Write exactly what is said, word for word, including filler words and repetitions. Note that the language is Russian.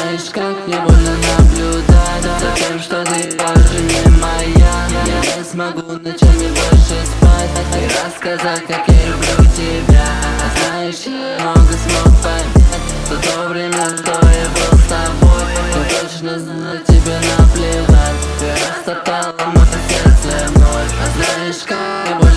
знаешь, как мне больно наблюдать за тем, что ты больше не моя. Я не смогу ночами больше спать и рассказать, как я люблю тебя. Знаешь, я много смог понять за то время, что я был с тобой. Я точно знаю, тебе наплевать. Ты растоптала мое сердце вновь. А знаешь, как мне больно